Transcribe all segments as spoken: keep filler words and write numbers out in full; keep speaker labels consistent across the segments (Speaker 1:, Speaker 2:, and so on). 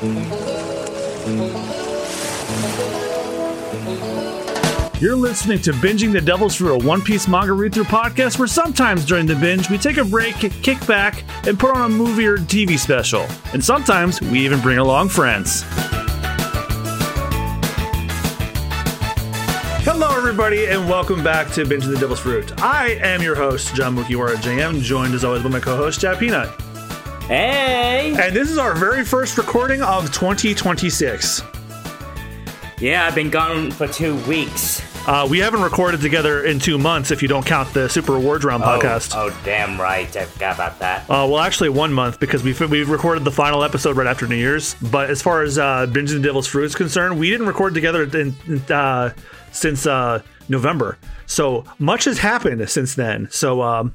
Speaker 1: You're listening to Binging the Devil's Fruit, a One Piece manga read-through podcast where sometimes during the binge we take a break, kick back, and put on a movie or T V special. And sometimes we even bring along friends. Hello everybody and welcome back to Binging the Devil's Fruit. I am your host, John Mukiwara J M, joined as always by my co-host, Chad Peanut.
Speaker 2: Hey!
Speaker 1: And this is our very first recording of twenty twenty-six.
Speaker 2: Yeah, I've been gone for two weeks.
Speaker 1: Uh, we haven't recorded together in two months if you don't count the Super Awards Round
Speaker 2: oh,
Speaker 1: podcast.
Speaker 2: Oh, damn right. I forgot about that.
Speaker 1: Uh, well, actually, one month because we've, we've recorded the final episode right after New Year's. But as far as uh, Binging the Devil's Fruit is concerned, we didn't record together in, uh, since uh, November. So much has happened since then. So um,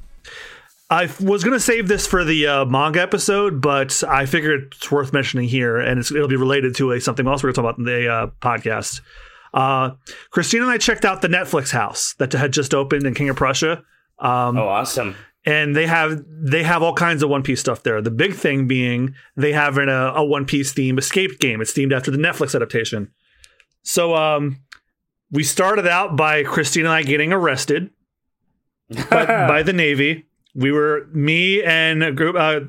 Speaker 1: I was going to save this for the uh, manga episode, but I figured it's worth mentioning here. And it's, it'll be related to a, something else we're going to talk about in the uh, podcast. Uh, Christina and I checked out the Netflix house that had just opened in King of Prussia. Um,
Speaker 2: oh, awesome.
Speaker 1: And they have they have all kinds of One Piece stuff there. The big thing being they have an, a, a One Piece themed escape game. It's themed after the Netflix adaptation. So um, we started out by Christina and I getting arrested by, by the Navy. We were, me and a group... Uh,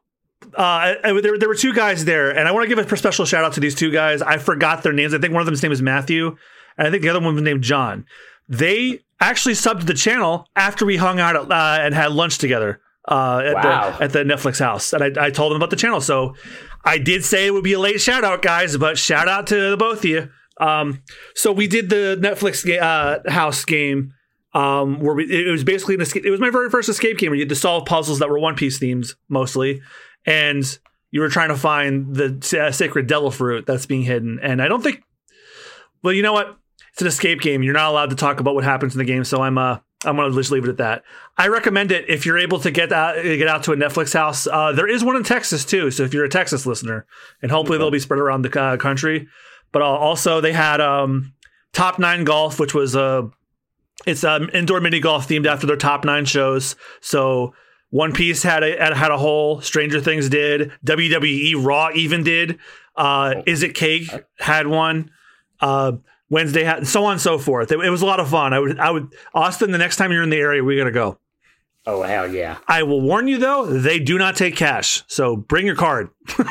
Speaker 1: Uh, there, there were two guys there, and I want to give a special shout out to these two guys. I forgot their names. I think one of them's name is Matthew, and I think the other one was named John. They actually subbed to the channel after we hung out uh, and had lunch together uh, at,
Speaker 2: wow.
Speaker 1: the, at the Netflix house, and I, I told them about the channel. So I did say it would be a late shout out, guys, but shout out to the both of you. Um, so we did the Netflix uh, house game. Um, where we, it was basically an escape. It was my very first escape game where you had to solve puzzles that were One Piece themed mostly. And you were trying to find the uh, sacred devil fruit that's being hidden. And I don't think, well, you know what? It's an escape game. You're not allowed to talk about what happens in the game. So I'm, uh, I'm going to just leave it at that. I recommend it if you're able to get out, get out to a Netflix house. Uh, there is one in Texas too. So if you're a Texas listener, and hopefully they'll be spread around the uh, country. But uh, also they had um, Top Nine Golf, which was a, uh, it's um, indoor mini golf themed after their top nine shows. So One Piece had a had a whole. Stranger Things did. W W E Raw even did. Uh, Is It Cake had one. Uh, Wednesday had, so on and so forth. It, it was a lot of fun. I would, I would, Austin. The next time you're in the area, we gotta go.
Speaker 2: Oh hell yeah!
Speaker 1: I will warn you though, they do not take cash, so bring your card.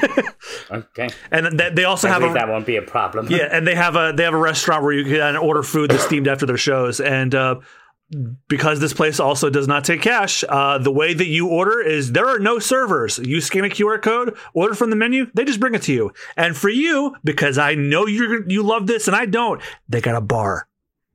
Speaker 2: Okay.
Speaker 1: And th- they also
Speaker 2: I
Speaker 1: have a,
Speaker 2: that won't be a problem.
Speaker 1: Yeah, and they have a they have a restaurant where you can order food that's themed after their shows, and. Uh, Because this place also does not take cash, uh, the way that you order is there are no servers. You scan a Q R code, order from the menu, they just bring it to you. And for you, because I know you you love this and I don't, they got a bar.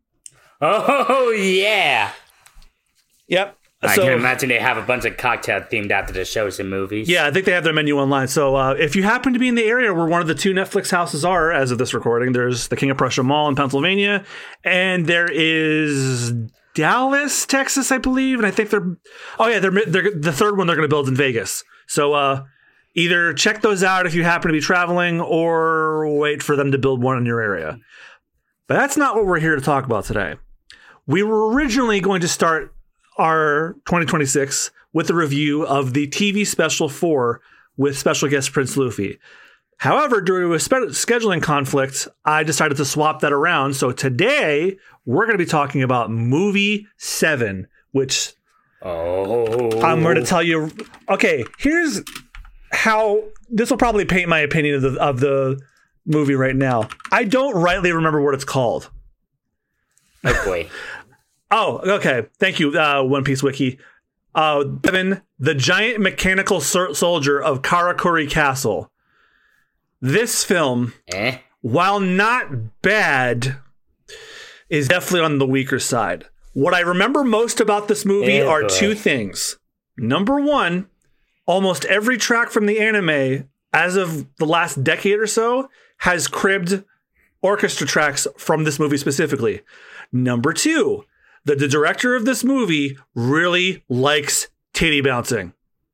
Speaker 2: Oh, yeah.
Speaker 1: Yep.
Speaker 2: I
Speaker 1: so,
Speaker 2: can imagine they have a bunch of cocktail themed after the shows and movies.
Speaker 1: Yeah, I think they have their menu online. So uh, if you happen to be in the area where one of the two Netflix houses are, as of this recording, there's the King of Prussia Mall in Pennsylvania, and there is Dallas, Texas, I believe, and I think they're oh yeah, they're, they're the third one they're going to build in Vegas. So uh, either check those out if you happen to be traveling, or wait for them to build one in your area. But that's not what we're here to talk about today. We were originally going to start our twenty twenty-six with a review of the T V special four with special guest Prince Luffy. However, due to a spe- scheduling conflict, I decided to swap that around. So today, we're going to be talking about movie seven, which
Speaker 2: oh.
Speaker 1: I'm going to tell you. Okay, here's how this will probably paint my opinion of the, of the movie right now. I don't rightly remember what it's called.
Speaker 2: Oh, boy.
Speaker 1: Oh, okay. Thank you, uh, One Piece Wiki. Uh, Devin, the giant mechanical ser- soldier of Karakuri Castle. This film,
Speaker 2: eh?
Speaker 1: while not bad, is definitely on the weaker side. What I remember most about this movie
Speaker 2: eh,
Speaker 1: are
Speaker 2: boy.
Speaker 1: two things. Number one, almost every track from the anime, as of the last decade or so, has cribbed orchestra tracks from this movie specifically. Number two, the, the director of this movie really likes titty bouncing.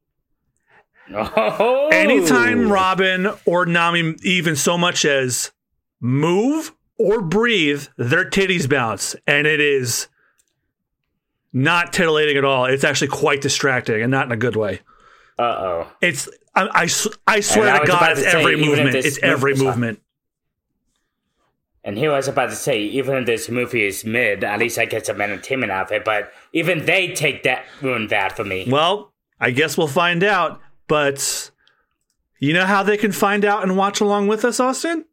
Speaker 2: Oh.
Speaker 1: Anytime Robin or Nami even so much as move or breathe, their titties bounce. And it is not titillating at all. It's actually quite distracting, and not in a good way.
Speaker 2: Uh-oh.
Speaker 1: It's I, I, I swear
Speaker 2: And I
Speaker 1: to
Speaker 2: was
Speaker 1: God,
Speaker 2: about
Speaker 1: it's
Speaker 2: to say,
Speaker 1: every
Speaker 2: even if
Speaker 1: movement.
Speaker 2: this
Speaker 1: It's every
Speaker 2: movie-
Speaker 1: movement.
Speaker 2: And here I was about to say, even if this movie is mid, at least I get some entertainment out of it. But even they take that, ruin that for me.
Speaker 1: Well, I guess we'll find out. But you know how they can find out and watch along with us, Austin?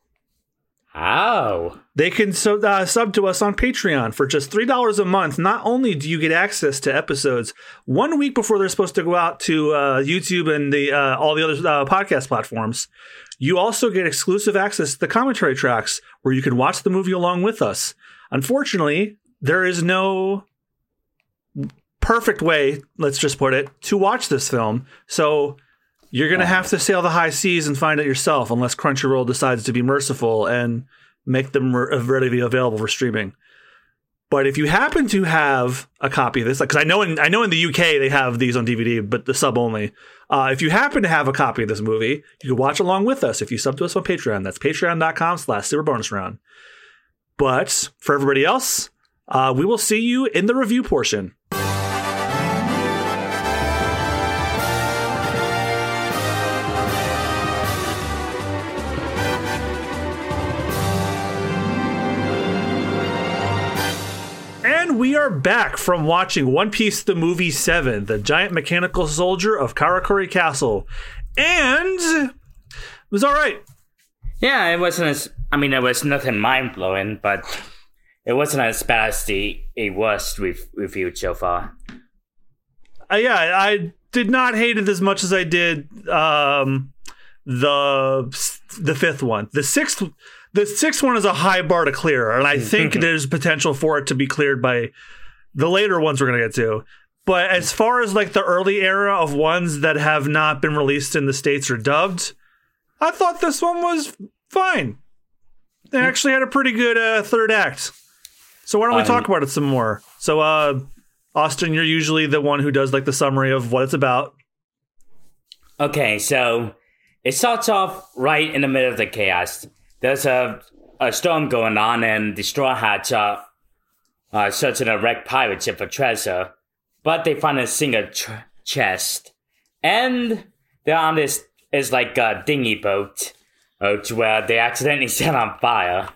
Speaker 2: How?
Speaker 1: They can so, uh, sub to us on Patreon for just three dollars a month. Not only do you get access to episodes one week before they're supposed to go out to uh, YouTube and the uh, all the other uh, podcast platforms, you also get exclusive access to the commentary tracks where you can watch the movie along with us. Unfortunately, there is no perfect way, let's just put it, to watch this film. So you're going to have to sail the high seas and find it yourself unless Crunchyroll decides to be merciful and make them readily available for streaming. But if you happen to have a copy of this, because I know in I know in the U K they have these on D V D, but the sub only. Uh, if you happen to have a copy of this movie, you can watch along with us if you sub to us on Patreon. That's patreon.com slash super bonus round. But for everybody else, uh, we will see you in the review portion. And we are back from watching One Piece the Movie seven, The Giant Mechanical Soldier of Karakuri Castle. And it was all right.
Speaker 2: Yeah, it wasn't as... I mean, it was nothing mind-blowing, but it wasn't as bad as the a worst we've reviewed so far.
Speaker 1: Uh, yeah, I did not hate it as much as I did um, the the fifth one. The sixth... The sixth one is a high bar to clear, and I think there's potential for it to be cleared by the later ones we're going to get to. But as far as like the early era of ones that have not been released in the States or dubbed, I thought this one was fine. They actually had a pretty good uh, third act. So why don't we um, talk about it some more? So, uh, Austin, you're usually the one who does like the summary of what it's about.
Speaker 2: Okay, so it starts off right in the middle of the chaos. There's a, a storm going on, and the Straw Hats are uh, searching a wrecked pirate ship for treasure. But they find a single tr- chest. And they're on this, is like a dinghy boat, boat where they accidentally set on fire.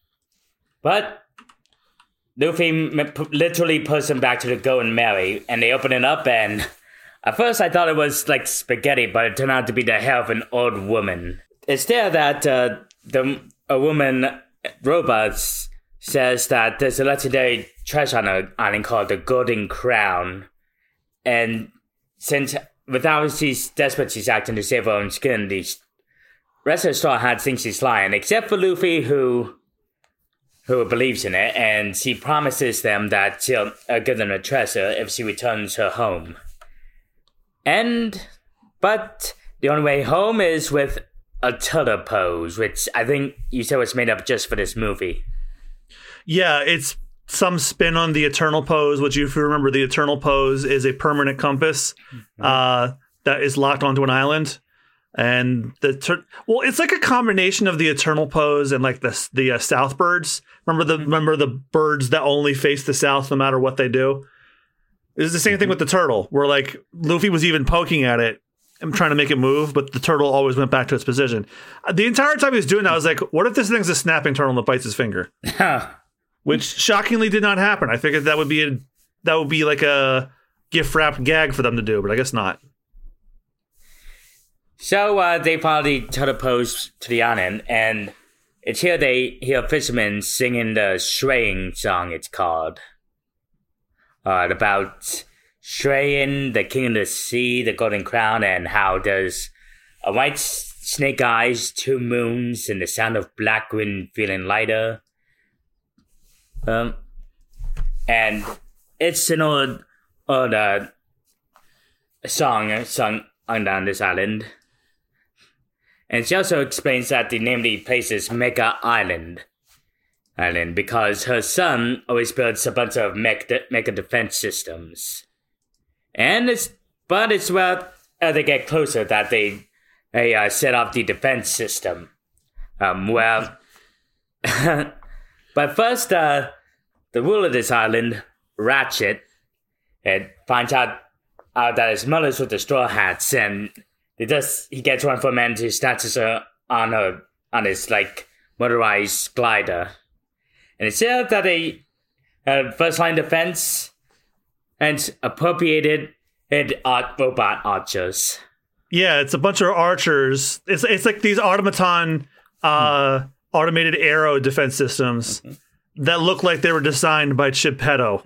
Speaker 2: But Luffy m- literally puts them back to the Golden Mary, and they open it up, and at first I thought it was like spaghetti, but it turned out to be the hair of an old woman. It's there that... Uh, The a woman robot says that there's a legendary treasure on an island called the Golden Crown, and since without she's desperate, she's acting to save her own skin. The rest of the Straw Hats think she's lying, except for Luffy, who who believes in it, and she promises them that she'll uh, give them the treasure if she returns her home. And but the only way home is with a turtle pose, which I think you said was made up just for this movie.
Speaker 1: Yeah, it's some spin on the Eternal Pose, which if you remember, the Eternal Pose is a permanent compass mm-hmm. uh, that is locked onto an island. And the tur- well, it's like a combination of the Eternal Pose and like the the uh, South Birds. Remember the mm-hmm. remember the birds that only face the south no matter what they do? It's the same mm-hmm. thing with the turtle, where like Luffy was even poking at it. I'm trying to make it move, but the turtle always went back to its position. The entire time he was doing that, I was like, what if this thing's a snapping turtle that bites his finger? Which shockingly did not happen. I figured that would be a, that would be like a gift-wrapped gag for them to do, but I guess not.
Speaker 2: So uh, they follow the turtle pose to the island, and it's here they hear fishermen singing the Shraying song, it's called. Uh, about... Shrayin, the king of the sea, the golden crown, and how there's a white snake eyes, two moons, and the sound of black wind feeling lighter. Um, and it's an old, old uh, song sung on this island. And she also explains that the name of the place is Mega Island. Island because her son always builds a bunch of mech- mega defense systems. And it's, but it's where uh, they get closer that they, they uh, set off the defense system. Um, well, but first, uh, the ruler of this island, Ratchet, it finds out uh, that his mother's with the Straw Hats, and he does he gets one from and he snatches her on her on his like motorized glider, and it said that a, a first line defense and appropriated it art robot archers.
Speaker 1: Yeah, it's a bunch of archers. It's it's like these automaton, uh, hmm. automated arrow defense systems mm-hmm. that look like they were designed by Geppetto.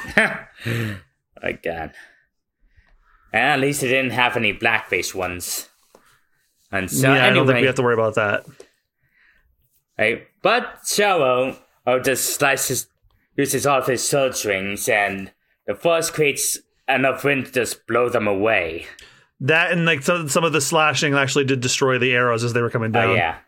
Speaker 2: My God. And at least they didn't have any blackface ones. And so,
Speaker 1: yeah,
Speaker 2: anyway,
Speaker 1: I don't think we have to worry about that.
Speaker 2: Right, but Sharo oh, just slices, uses all of his sword strings, and the force creates enough wind to just blow them away.
Speaker 1: That and like some, some of the slashing actually did destroy the arrows as they were coming down.
Speaker 2: Oh, yeah.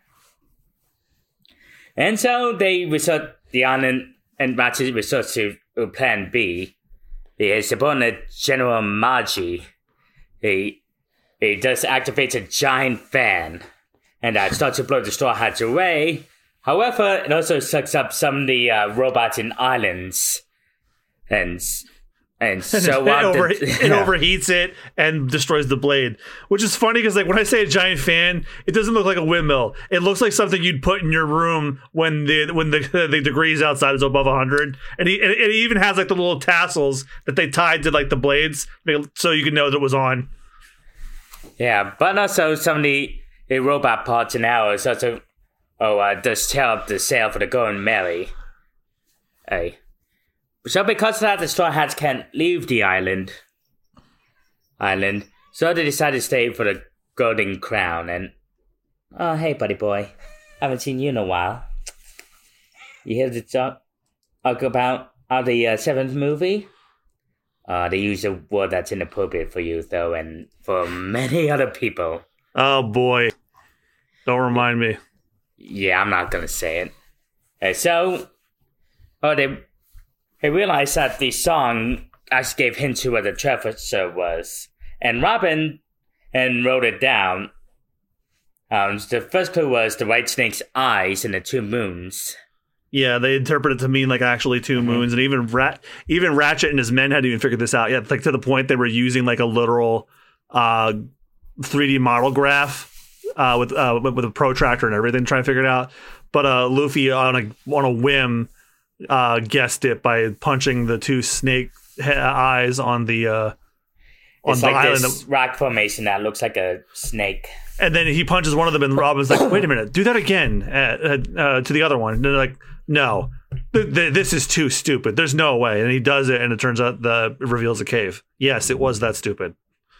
Speaker 2: And so they resort, Dion and, and Ratchet resort to plan B. His opponent, General Magi, he, he does activate a giant fan and uh, starts to blow the Straw Hats away. However, it also sucks up some of the uh, robots in islands. And and so
Speaker 1: it,
Speaker 2: uh,
Speaker 1: over,
Speaker 2: the,
Speaker 1: it overheats it and destroys the blade. Which is funny because like when I say a giant fan, it doesn't look like a windmill. It looks like something you'd put in your room when the when the, the degrees outside is above one hundred. And he, it even has like the little tassels that they tied to like the blades so you can know that it was on.
Speaker 2: Yeah, but also some of the, the robot parts and arrows also oh, uh, does tear up the sail for the Golden Mary. Hey. So because of that, the Straw Hats can't leave the island. Island. So they decide to stay for the Golden Crown and... Oh, hey, buddy boy. Haven't seen you in a while. You hear the talk, talk about uh, the uh, seventh movie? Uh, they use a word that's inappropriate for you, though, and for many other people.
Speaker 1: Oh, boy. Don't remind me.
Speaker 2: Yeah, I'm not gonna say it. Uh, so... Oh, they... They realized that the song actually gave hints to what the treasure was. And Robin and wrote it down. Um, the first clue was the white snake's eyes and the two moons.
Speaker 1: Yeah, they interpreted it to mean like actually two mm-hmm. moons. And even Rat, even Ratchet and his men hadn't even figured this out yet. Like to the point they were using like a literal uh, three D model graph uh, with, uh, with with a protractor and everything, trying to figure it out. But uh, Luffy on a on a whim. Uh, guessed it by punching the two snake eyes on the uh, on
Speaker 2: it's
Speaker 1: the
Speaker 2: like
Speaker 1: island.
Speaker 2: This rock formation that looks like a snake.
Speaker 1: And then he punches one of them, and Robin's like, "Wait a minute, do that again uh, uh, to the other one." And they're like, "No, th- th- this is too stupid. There's no way." And he does it, and it turns out the it reveals a cave. Yes, it was that stupid.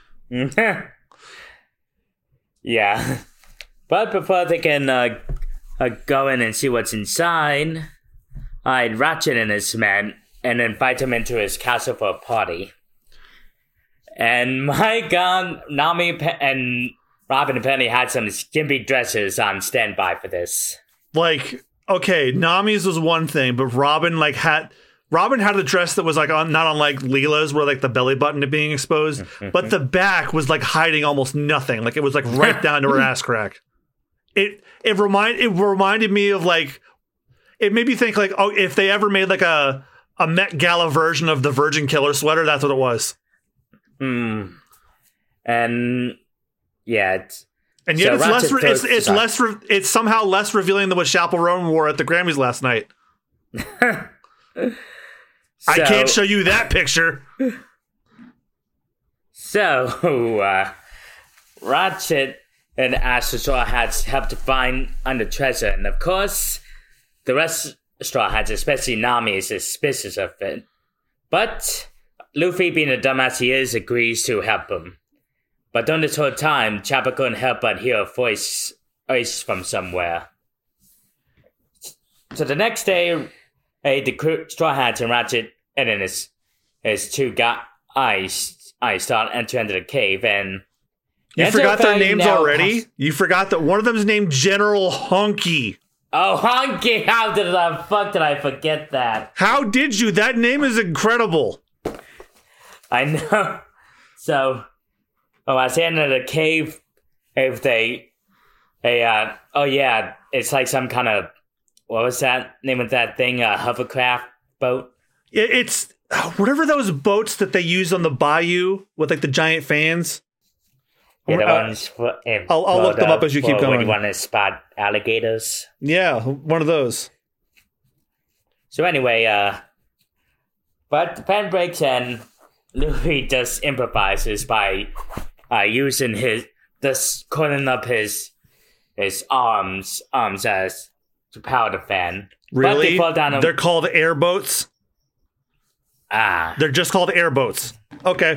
Speaker 2: Yeah, but before they can uh, uh, go in and see what's inside. I'd Ratchet and his men and invite him into his castle for a party. And my God, Nami and Robin and Penny had some skimpy dresses on standby for this.
Speaker 1: Like, okay, Nami's was one thing, but Robin like had Robin had a dress that was like on not unlike Leela's, where like the belly button being exposed, but the back was like hiding almost nothing. Like it was like right down to her ass crack. It it remind it reminded me of like. It made me think like, oh, if they ever made like a, a Met Gala version of the Virgin Killer sweater, that's what it was.
Speaker 2: Hmm. And yeah, it's,
Speaker 1: and yet
Speaker 2: so
Speaker 1: it's less. Re- it's it's
Speaker 2: sorry.
Speaker 1: less. Re- it's somehow less revealing than what Chappell Roan wore at the Grammys last night.
Speaker 2: so,
Speaker 1: I can't show you that picture.
Speaker 2: So, uh, Ratchet and Ash the Straw Hats help to find the treasure, and of course. The rest of Straw Hats, especially Nami, is suspicious of it. But Luffy, being the dumbass he is, agrees to help him. But during this whole time, Chopper couldn't help but hear a voice, voice from somewhere. So the next day, hey, the crew, Straw Hats and Ratchet and then his, his two guys I start entering into the cave, and
Speaker 1: you forgot their names already? Has- you forgot that one of them is named General Honky.
Speaker 2: Oh, Honky! How did the fuck did I forget that?
Speaker 1: How did you? That name is incredible.
Speaker 2: I know. So, oh, I was in the cave. If they, they, uh, oh yeah, it's like some kind of what was that name of that thing? A hovercraft boat.
Speaker 1: It's whatever those boats that they use on the bayou with like the giant fans.
Speaker 2: Yeah, the
Speaker 1: Uh,
Speaker 2: ones for, in
Speaker 1: I'll, I'll look them
Speaker 2: Florida
Speaker 1: up as you
Speaker 2: for
Speaker 1: keep
Speaker 2: when
Speaker 1: going.
Speaker 2: you want to spot alligators.
Speaker 1: Yeah, one of those.
Speaker 2: So anyway, uh, but the pen breaks and Luffy just improvises by uh, using his, just calling up his his arms arms as to power the fan. But
Speaker 1: Really?
Speaker 2: they fall down.
Speaker 1: They're called airboats.
Speaker 2: ah,
Speaker 1: They're just called airboats. Okay.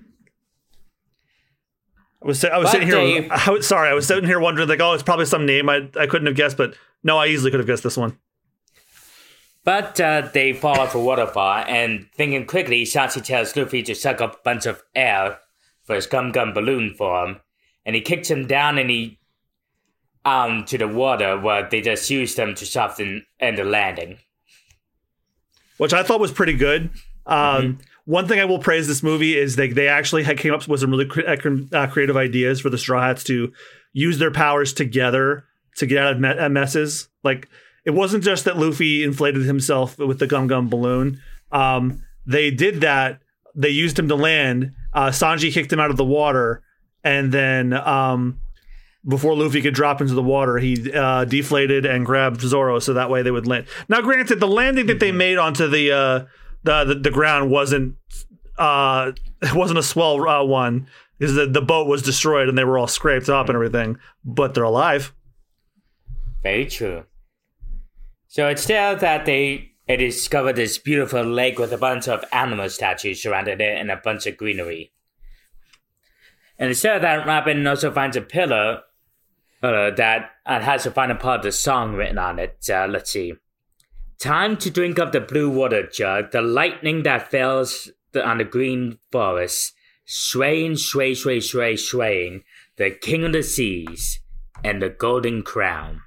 Speaker 1: I was I was
Speaker 2: But
Speaker 1: sitting here.
Speaker 2: they-
Speaker 1: I was, sorry, I was sitting here wondering like, oh, it's probably some name I I couldn't have guessed, but no, I easily could have guessed this one.
Speaker 2: But uh, they fall off a waterfall, and thinking quickly, Sanji tells Luffy to suck up a bunch of air for his gum gum balloon for him, and he kicks him down and he um to the water where they just use them to soften and the landing.
Speaker 1: Which I thought was pretty good. Um,
Speaker 2: Mm-hmm.
Speaker 1: One thing I will praise this movie is they they actually had came up with some really cre- uh, creative ideas for the Straw Hats to use their powers together to get out of me- messes. Like, it wasn't just that Luffy inflated himself with the Gum Gum balloon. Um, they did that. They used him to land. Uh, Sanji kicked him out of the water, and then um, before Luffy could drop into the water, he uh, deflated and grabbed Zoro, so that way they would land. Now, granted, the landing that they made onto the uh, the, the the ground wasn't uh, it wasn't a swell uh, one, because the, the boat was destroyed and they were all scraped up and everything. But they're alive.
Speaker 2: Very true. So it's there that they, they discover this beautiful lake with a bunch of animal statues surrounded it and a bunch of greenery. And instead of that, Robin also finds a pillar uh, that uh, has the final part of the song written on it. Uh, let's see. Time to drink up the blue water jug, the lightning that falls the, on the green forest, swaying, sway, sway, sway, swaying, the king of the seas, and the golden crown.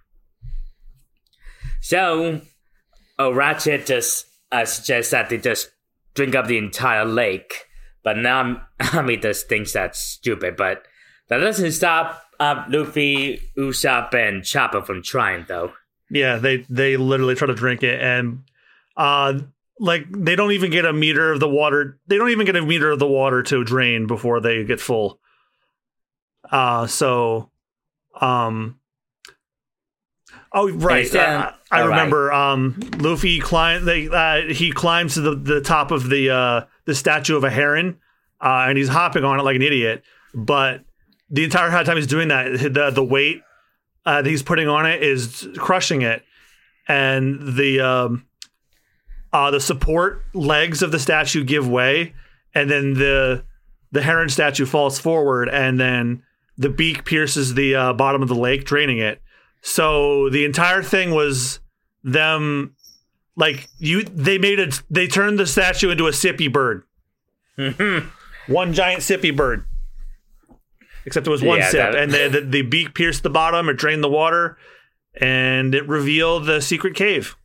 Speaker 2: So, oh, Ratchet just uh, suggests that they just drink up the entire lake. But now, I mean, just thinks that's stupid. But that doesn't stop uh, Luffy, Usopp, and Chopper from trying, though.
Speaker 1: Yeah, they they literally try to drink it, and uh, like they don't even get a meter of the water. They don't even get a meter of the water to drain before they get full. Uh, so, um. Oh right,
Speaker 2: Yeah,
Speaker 1: uh, I
Speaker 2: all
Speaker 1: remember. Um, Luffy climb. They uh, he climbs to the, the top of the uh, the statue of a heron, uh, and he's hopping on it like an idiot. But the entire time he's doing that, the the weight uh, that he's putting on it is crushing it, and the um, uh, the support legs of the statue give way, and then the the heron statue falls forward, and then the beak pierces the uh, bottom of the lake, draining it. So the entire thing was them, like you. They made it. They turned the statue into a sippy bird. One giant sippy bird. Except it was one
Speaker 2: Yeah,
Speaker 1: sip,
Speaker 2: that-
Speaker 1: and the, the the beak pierced the bottom. It drained the water, and it revealed the secret cave.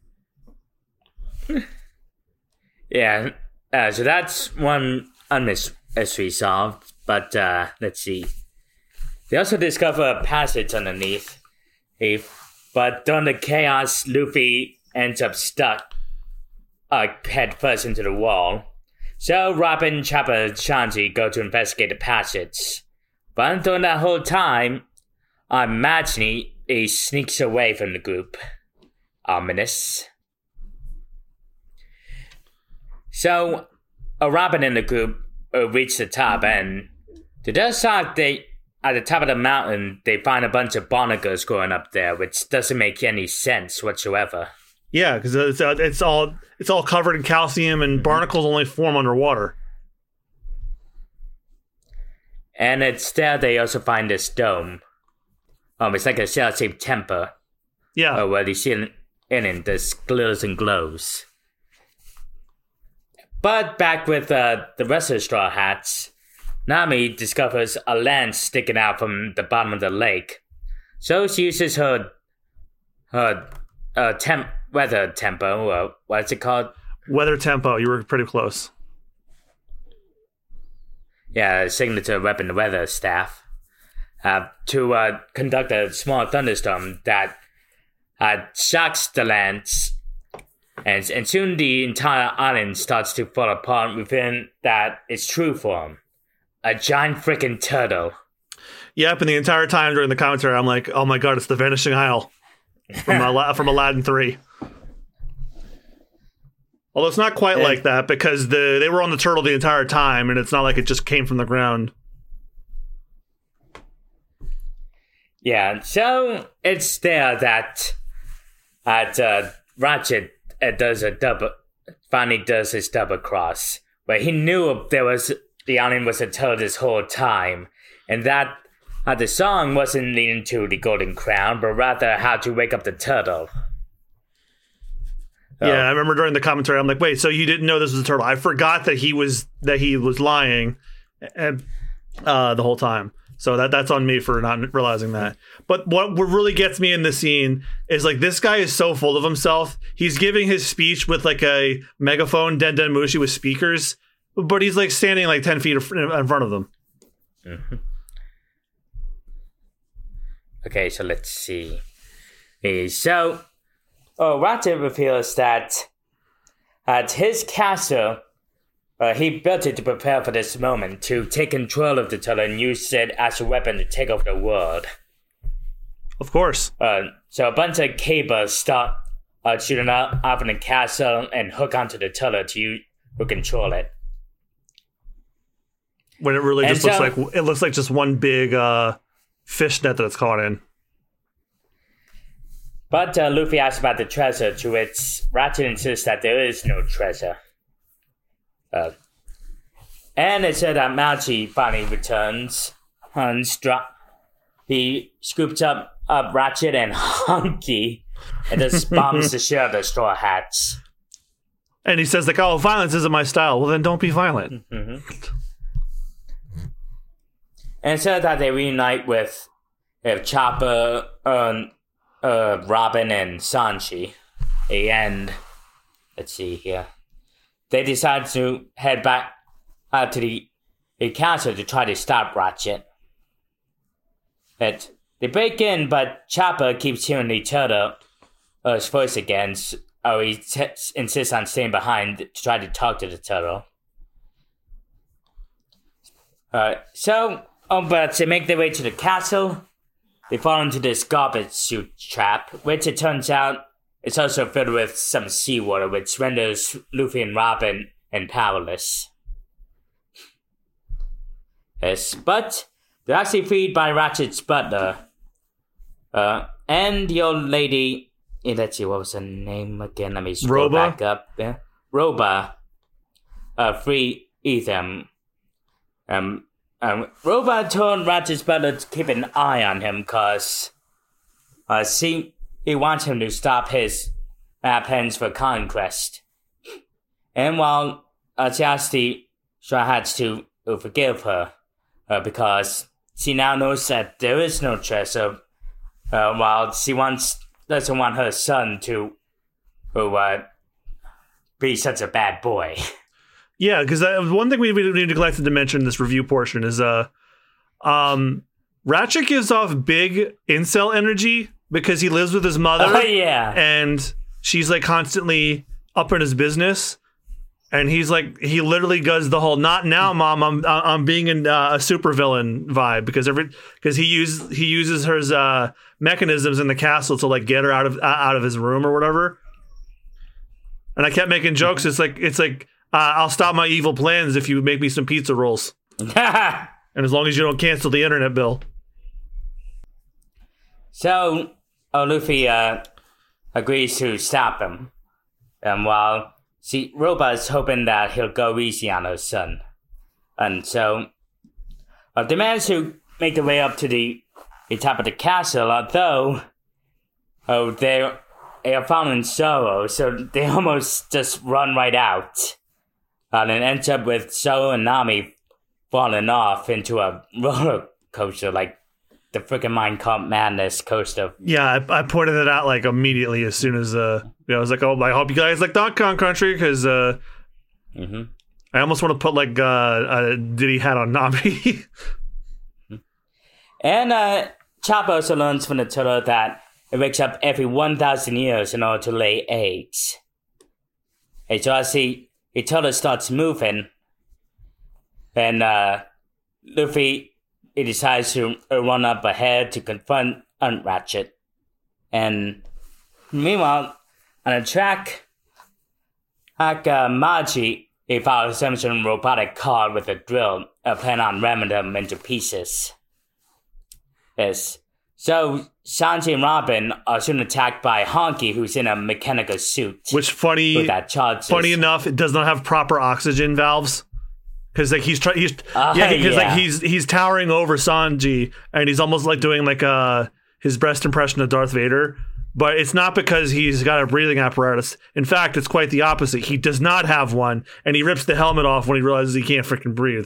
Speaker 2: Yeah, uh, so that's one unmys- mystery solved. But uh, let's see. They also discover a passage underneath. He, but during the chaos, Luffy ends up stuck uh, head first into the wall. So Robin, Chopper, and Shanji go to investigate the passage. But during that whole time, I'm imagining he sneaks away from the group. Ominous. So, uh, Robin and the group uh, reach the top, and to their side, they at the top of the mountain, they find a bunch of barnacles growing up there, which doesn't make any sense whatsoever.
Speaker 1: Yeah, because it's uh, it's all it's all covered in calcium, and barnacles only form underwater.
Speaker 2: And it's there they also find this dome. Um, it's like a shell-shaped temple,
Speaker 1: Yeah,
Speaker 2: uh, where they see in, in it this glitters and glows. But back with uh, the rest of the Straw Hats, Nami discovers a lance sticking out from the bottom of the lake. So she uses her her uh, temp weather tempo, or what's it called?
Speaker 1: weather tempo. You were pretty close.
Speaker 2: Yeah, signature weapon, the weather staff, uh, to uh, conduct a small thunderstorm that uh, shocks the lance, and, and soon the entire island starts to fall apart within that its true form. A giant freaking turtle.
Speaker 1: Yep, and the entire time during the commentary, I'm like, oh my god, it's the Vanishing Isle from, Al- from Aladdin three. Although it's not quite
Speaker 2: Yeah.
Speaker 1: like that because the they were on the turtle the entire time, and it's not like it just came from the ground.
Speaker 2: Yeah, so it's there that at uh, Ratchet uh, does a double, finally does his double cross, where he knew there was the island was a turtle this whole time, and that uh, the song wasn't leading to the golden crown, but rather how to wake up the turtle. So,
Speaker 1: Yeah, I remember during the commentary, I'm like, wait, so you didn't know this was a turtle? I forgot that he was that he was lying, and uh, the whole time. So that that's on me for not realizing that. But what what really gets me in the scene is like this guy is so full of himself. He's giving his speech with like a megaphone, Den Den Mushi with speakers, but he's like standing like ten feet in front of them.
Speaker 2: Mm-hmm. Okay, so let's see. Okay, so, oh, Ratchet reveals that at his castle, Uh, he built it to prepare for this moment, to take control of the turtle and use it as a weapon to take over the world.
Speaker 1: Of course.
Speaker 2: Uh, so a bunch of cables start uh, shooting out up in the castle and hook onto the turtle to, use, to control it.
Speaker 1: When it really
Speaker 2: And
Speaker 1: just looks
Speaker 2: so-
Speaker 1: like it looks like just one big uh, fish net that it's caught in.
Speaker 2: But uh, Luffy asks about the treasure, to which Ratchet insists that there is no treasure. Uh, and it said that Machi finally returns. And stra- he scoops up, up Ratchet and Hunky and just bombs the shit out of the Straw Hats.
Speaker 1: And he says like, "Oh, violence isn't my style." Well, then don't be violent.
Speaker 2: Mm-hmm. And it said that they reunite with, with Chopper, uh, uh, Robin, and Sanji. And let's see here. They decide to head back out to the, the castle to try to stop Ratchet. But they break in, but Chopper keeps hearing the turtle's uh, voice again. So, oh, he t- insists on staying behind to try to talk to the turtle. Uh, so, oh, but they make their way to the castle. They fall into this garbage chute trap, which it turns out it's also filled with some seawater, which renders Luffy and Robin and powerless. Yes, but they're actually freed by Ratchet's butler. Uh, and the old lady, eh, let's see, what was her name again? Let me scroll
Speaker 1: Roba?
Speaker 2: back up there. Roba, uh, free them. Um, um, Roba told Ratchet's butler to keep an eye on him, cause, uh, see, he wants him to stop his uh, plans for conquest. And while uh, she asks the Straw Hats to uh, forgive her, uh, because she now knows that there is no treasure, uh, while she wants doesn't want her son to uh, be such a bad boy.
Speaker 1: Yeah, because one thing we, we neglected to mention in this review portion is uh, um, Ratchet gives off big incel energy because he lives with his mother.
Speaker 2: Oh, yeah.
Speaker 1: And she's like constantly up in his business. And he's like, he literally does the whole "not now, mom. I'm I'm being in uh, a supervillain" vibe because every because he uses he uses her uh, mechanisms in the castle to like get her out of uh, out of his room or whatever. And I kept making jokes. It's like it's like uh, I'll stop my evil plans if you make me some pizza rolls, and as long as you don't cancel the internet bill.
Speaker 2: So, oh, Luffy uh, agrees to stop him, and while see, Roba's hoping that he'll go easy on her son. And so, uh, they manage to make their way up to the, the top of the castle, although, oh, they're, they are following Zoro, so they almost just run right out. And it ends up with Zoro and Nami falling off into a roller coaster, like the freaking Minecraft Madness coaster.
Speaker 1: Yeah, I, I pointed it out like immediately as soon as uh, you know, I was like, oh, I hope you guys like Donkey Kong Country because uh,
Speaker 2: Mm-hmm.
Speaker 1: I almost want to put like uh, a Diddy hat on Nami.
Speaker 2: And uh, Chopper also learns from the turtle that it wakes up every one thousand years in order to lay eggs. And so as the, the turtle starts moving, and uh, Luffy he decides to run up ahead to confront Ratchet. And meanwhile, on a track, like uh, Maji, he follows some sort of robotic car with a drill, uh, planning on ramming them into pieces. Yes. So Sanji and Robin are soon attacked by Honky, who's in a mechanical suit.
Speaker 1: Which funny,
Speaker 2: that
Speaker 1: funny enough, it does not have proper oxygen valves. Because like he's trying, he's uh, yeah, because yeah. like he's he's towering over Sanji, and he's almost like doing like uh his best impression of Darth Vader. But it's not because he's got a breathing apparatus. In fact, it's quite the opposite. He does not have one, and he rips the helmet off when he realizes he can't freaking breathe.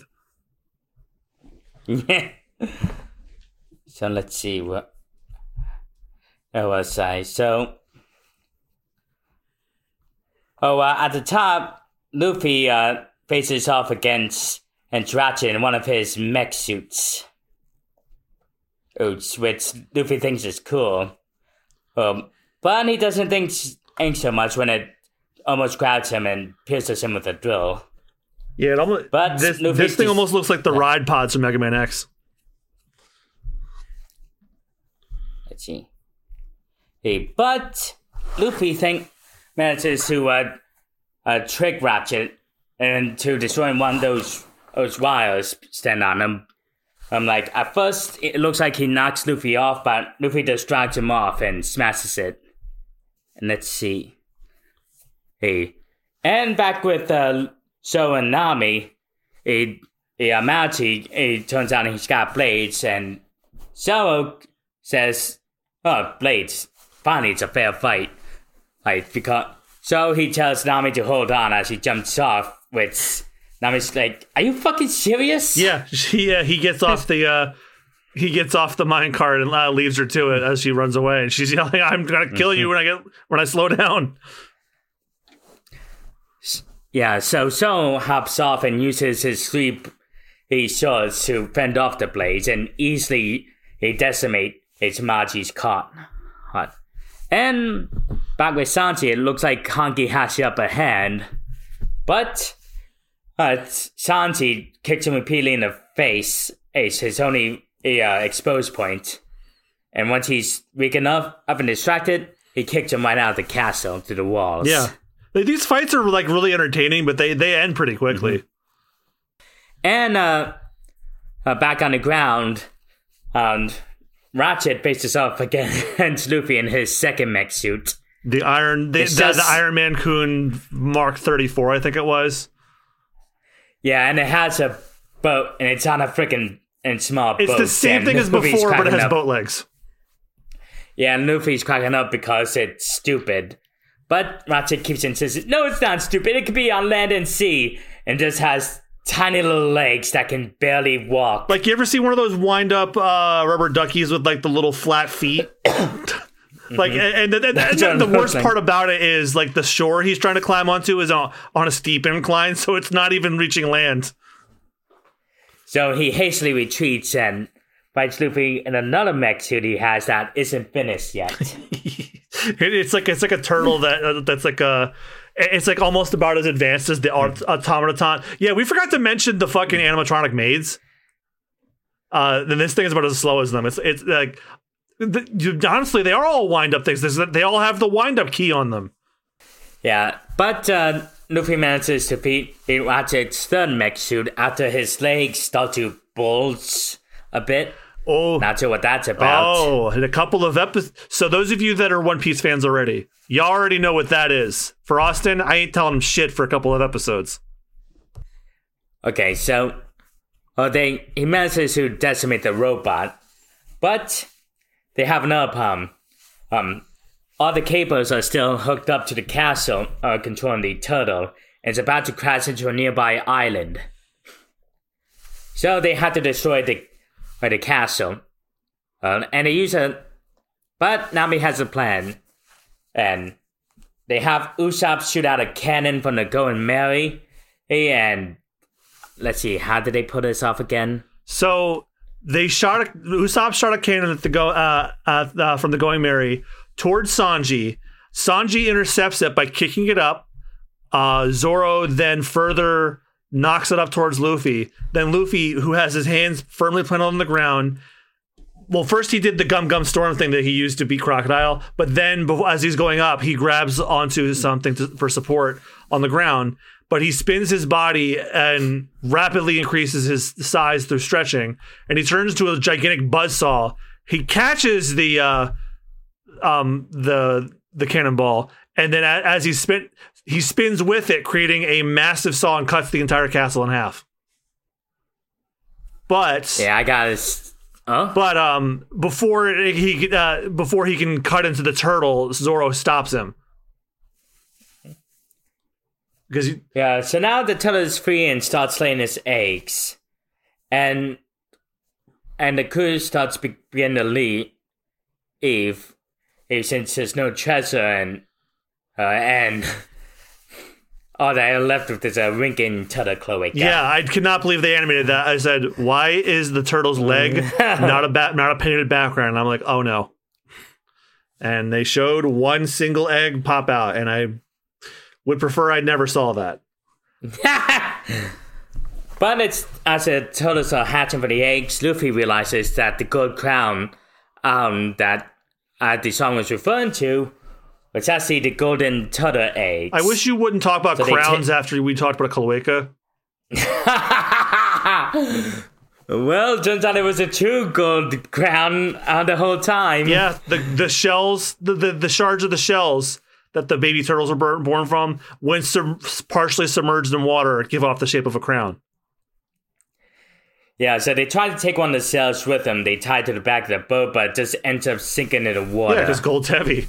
Speaker 2: Yeah. So let's see what. Where was I? So. Oh, uh, at the top, Luffy uh, faces off against Ratchet in one of his mech suits. Which Luffy thinks is cool. Um, but he doesn't think, think so much when it almost grabs him and pierces him with a drill.
Speaker 1: Yeah, it almost, but this, this thing just, almost looks like the uh, ride pods from Mega Man X.
Speaker 2: Let's see. Hey, but Luffy think manages to uh, uh, trick Ratchet into destroying one of those those wires stand on him. I'm like, at first, it looks like he knocks Luffy off, but Luffy just drags him off and smashes it. And let's see. Hey. And back with uh, Sho and Nami, he, he, uh, Machi, it turns out he's got blades, and Zoro says, oh, blades. Finally, it's a fair fight. Like, because... So he tells Nami to hold on as he jumps off, which... Nami's like, are you fucking serious?
Speaker 1: Yeah, he uh, he gets off the uh, he gets off the minecart and uh, leaves her to it as she runs away, and she's yelling, "I'm gonna kill you when I get when I slow down."
Speaker 2: Yeah, so So hops off and uses his sleep he swords to fend off the blades and easily he decimate Maji's cot. And back with Sanji, it looks like Honky has the upper hand, but. Uh, Sanji kicks him repeatedly in the face. It's his only uh, exposed point. And once he's weak enough, up and distracted, he kicks him right out of the castle through the walls.
Speaker 1: Yeah. Like, these fights are like really entertaining, but they, they end pretty quickly.
Speaker 2: Mm-hmm. And uh, uh, back on the ground, um, Ratchet faces off against Luffy in his second mech suit.
Speaker 1: The Iron, the, the, just, the Iron Man Kun Mark thirty-four, I think it was.
Speaker 2: Yeah, and it has a boat, and it's on a freaking and small
Speaker 1: it's
Speaker 2: boat.
Speaker 1: It's the same thing as before, but it has up. boat legs.
Speaker 2: Yeah, and Luffy's cracking up because it's stupid. But Ratchet keeps insisting, no, it's not stupid. It could be on land and sea, and just has tiny little legs that can barely walk.
Speaker 1: Like, you ever see one of those wind-up uh, rubber duckies with, like, the little flat feet? Like, and, and, and, and the worst part about it is, like, the shore he's trying to climb onto is on, on a steep incline, so it's not even reaching land.
Speaker 2: So he hastily retreats and fights Luffy in another mech suit he has that isn't finished yet.
Speaker 1: it's like it's like a turtle that uh, that's like a. It's like almost about as advanced as the aut- automaton. Yeah, we forgot to mention the fucking animatronic maids. Uh, then this thing is about as slow as them. It's it's like. The, honestly, they are all wind-up things. They all have the wind-up key on them.
Speaker 2: Yeah, but uh, Luffy manages to beat Ratchet's third mech suit after his legs start to bulge a bit.
Speaker 1: Oh,
Speaker 2: not sure what that's about.
Speaker 1: Oh, and a couple of episodes. So those of you that are One Piece fans already, y'all already know what that is. For Austin, I ain't telling him shit for a couple of episodes.
Speaker 2: Okay, so uh, they he manages to decimate the robot, but... They have another problem. Um, all the cables are still hooked up to the castle, uh, controlling the turtle, and it's about to crash into a nearby island. So they had to destroy the uh, the castle, uh, and they use a. But Nami has a plan, and they have Usopp shoot out a cannon from the Going Merry, and let's see, how did they pull this off again?
Speaker 1: So. They shot a, Usopp shot a cannon at the go uh, uh, uh, from the Going Merry towards Sanji. Sanji intercepts it by kicking it up. Uh, Zoro then further knocks it up towards Luffy. Then Luffy, who has his hands firmly planted on the ground, well, first he did the Gum Gum Storm thing that he used to beat Crocodile, but then as he's going up, he grabs onto something to, for support on the ground, but he spins his body and rapidly increases his size through stretching, and he turns into a gigantic buzzsaw. He catches the uh, um, the the cannonball, and then as he spin, he spins with it, creating a massive saw and cuts the entire castle in half. But
Speaker 2: yeah, I got it. Huh?
Speaker 1: But um, before he uh, before he can cut into the turtle, Zoro stops him. Because he,
Speaker 2: yeah, so now the turtle is free and starts laying its eggs, and and the crew starts be- begin to leave. Eve, Eve, since there's no treasure and uh, and all that left with is a winking turtle cloaca.
Speaker 1: Yeah, I could not believe they animated that. I said, "Why is the turtle's leg not a ba- not a painted background?" And I'm like, "Oh no!" And they showed one single egg pop out, and I would prefer I never saw that.
Speaker 2: But it's as the turtles are hatching for the eggs, Luffy realizes that the gold crown um, that uh, the song was referring to. It's actually the golden turtle eggs.
Speaker 1: I wish you wouldn't talk about so crowns
Speaker 2: t-
Speaker 1: after we talked about a cloaca.
Speaker 2: Well, turns out it was a true gold crown uh, the whole time.
Speaker 1: Yeah, the the shells, the, the, the shards of the shells that the baby turtles were born from, when sub- partially submerged in water, give off the shape of a crown.
Speaker 2: Yeah, so they tried to take one of the shells with them. They tied to the back of the boat, but it just ends up sinking in the water.
Speaker 1: Yeah, because gold's heavy.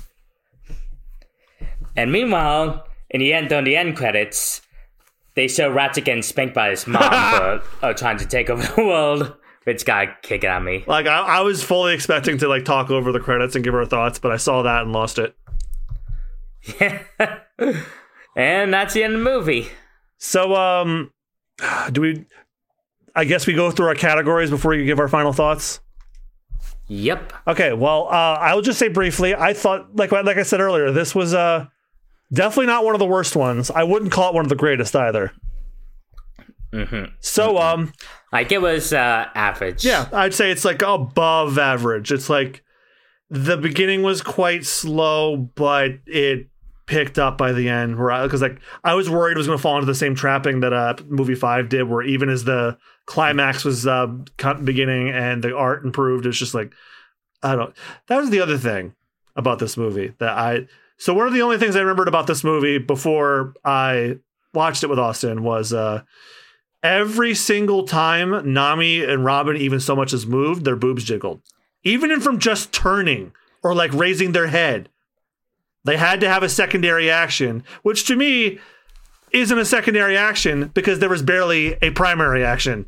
Speaker 2: And meanwhile, in the end, on the end credits, they show Ratchet getting spanked by his mom for uh, trying to take over the world, which got kicking at me.
Speaker 1: Like I, I was fully expecting to like talk over the credits and give our thoughts, but I saw that and lost it.
Speaker 2: Yeah, and that's the end of the movie.
Speaker 1: So, um, do we? I guess we go through our categories before we give our final thoughts.
Speaker 2: Yep.
Speaker 1: Okay. Well, uh, I'll just say briefly. I thought, like like I said earlier, this was uh definitely not one of the worst ones. I wouldn't call it one of the greatest either.
Speaker 2: Mm-hmm.
Speaker 1: So,
Speaker 2: mm-hmm.
Speaker 1: um,
Speaker 2: like it was uh, average.
Speaker 1: Yeah, I'd say it's like above average. It's like the beginning was quite slow, but it picked up by the end. Where because like I was worried it was going to fall into the same trapping that uh, movie five did, where even as the climax was uh, beginning and the art improved, it's just like I don't. That was the other thing about this movie that I. So one of the only things I remembered about this movie before I watched it with Austin was uh, every single time Nami and Robin even so much as moved, their boobs jiggled. Even in from just turning or like raising their head. They had to have a secondary action, which to me isn't a secondary action because there was barely a primary action.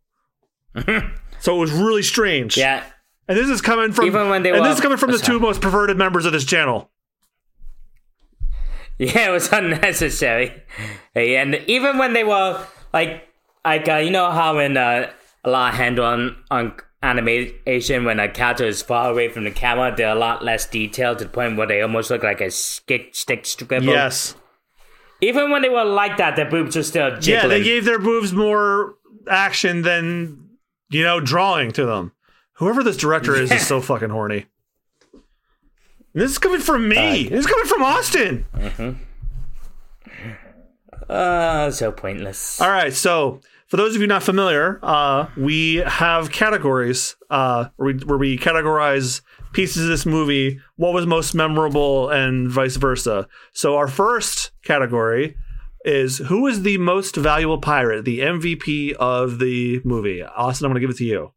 Speaker 1: So it was really strange.
Speaker 2: Yeah.
Speaker 1: And this is coming from
Speaker 2: even when they
Speaker 1: and
Speaker 2: were,
Speaker 1: this is coming from
Speaker 2: oh,
Speaker 1: the
Speaker 2: sorry.
Speaker 1: two most perverted members of this channel.
Speaker 2: Yeah, it was unnecessary. Hey, and even when they were like, like uh, you know how in uh, a lot of hand-on on animation, when a character is far away from the camera, they're a lot less detailed to the point where they almost look like a stick stick scribble.
Speaker 1: Yes.
Speaker 2: Even when they were like that, their boobs were still jiggling.
Speaker 1: Yeah, they gave their boobs more action than, you know, drawing to them. Whoever this director is
Speaker 2: yeah.
Speaker 1: is so fucking horny. This is coming from me. Uh, this is coming from Austin.
Speaker 2: Mm-hmm. Uh, so pointless.
Speaker 1: All right, so for those of you not familiar, uh, we have categories uh, where, we, where we categorize pieces of this movie, what was most memorable, and vice versa. So our first category is who is the most valuable pirate, the M V P of the movie. Austin, I'm going to give it to you.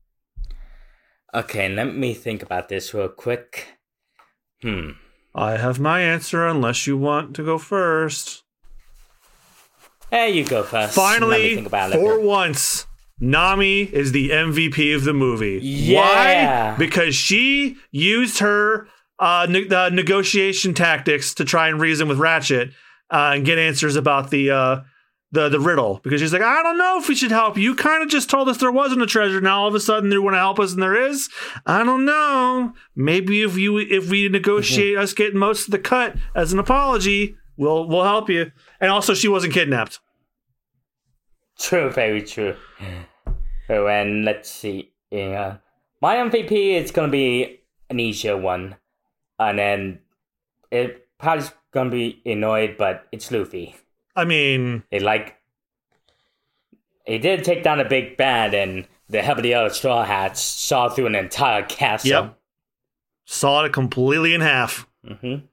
Speaker 2: Okay, let me think about this real quick. Hmm.
Speaker 1: I have my answer unless you want to go first.
Speaker 2: Hey, you go first.
Speaker 1: Finally,
Speaker 2: think about
Speaker 1: for
Speaker 2: it.
Speaker 1: once, Nami is the M V P of the movie.
Speaker 2: Yeah.
Speaker 1: Why? Because she used her uh, ne- uh, negotiation tactics to try and reason with Ratchet uh, and get answers about the uh, the the riddle. Because she's like, I don't know if we should help. You kind of just told us there wasn't a treasure. Now all of a sudden you want to help us and there is. I don't know. Maybe if you if we negotiate mm-hmm. us getting most of the cut as an apology, we'll we'll help you. And also, she wasn't kidnapped.
Speaker 2: True, very true. So, and let's see. Yeah. My M V P is going to be an easier one. And then it probably going to be annoyed, but it's Luffy.
Speaker 1: I mean...
Speaker 2: It like... He did take down a big bad, and the help of the other Straw Hats saw through an entire castle.
Speaker 1: Yep. Sawed it completely in half.
Speaker 2: Mm-hmm.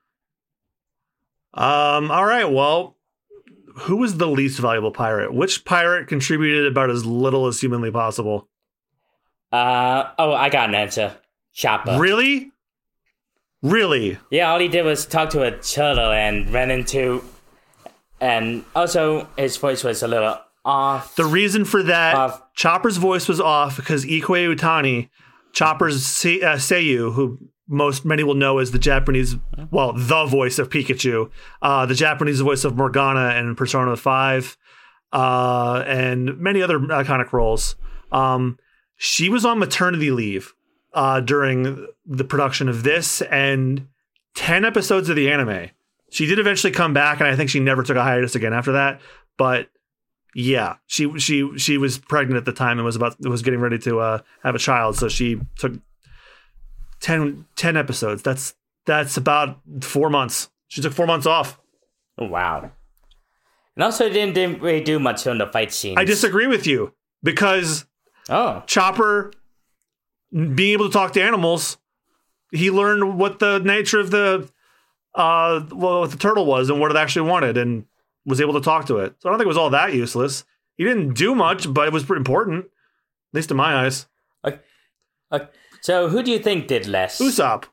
Speaker 1: Um. All right, well... Who was the least valuable pirate? Which pirate contributed about as little as humanly possible?
Speaker 2: Uh oh, I got an answer. Chopper.
Speaker 1: Really? Really?
Speaker 2: Yeah, all he did was talk to a turtle and ran into, and also his voice was a little off.
Speaker 1: The reason for that,
Speaker 2: off.
Speaker 1: Chopper's voice was off because Ikue Utani, Chopper's se- uh, Seiyu, who most many will know as the Japanese, well, the voice of Pikachu, uh, the Japanese voice of Morgana and Persona five, uh, and many other iconic roles. Um, she was on maternity leave uh, during the production of this and ten episodes of the anime. She did eventually come back, and I think she never took a hiatus again after that. But yeah, she she she was pregnant at the time and was about was getting ready to uh, have a child, so she took ten, ten episodes. That's that's about four months. She took four months off.
Speaker 2: Oh, wow. And also didn't, didn't really do much on the fight scenes.
Speaker 1: I disagree with you because
Speaker 2: oh.
Speaker 1: Chopper being able to talk to animals, he learned what the nature of the uh well what the turtle was and what it actually wanted and was able to talk to it. So I don't think it was all that useless. He didn't do much, but it was pretty important, at least in my eyes.
Speaker 2: Uh, uh, so who do you think did less?
Speaker 1: Usopp.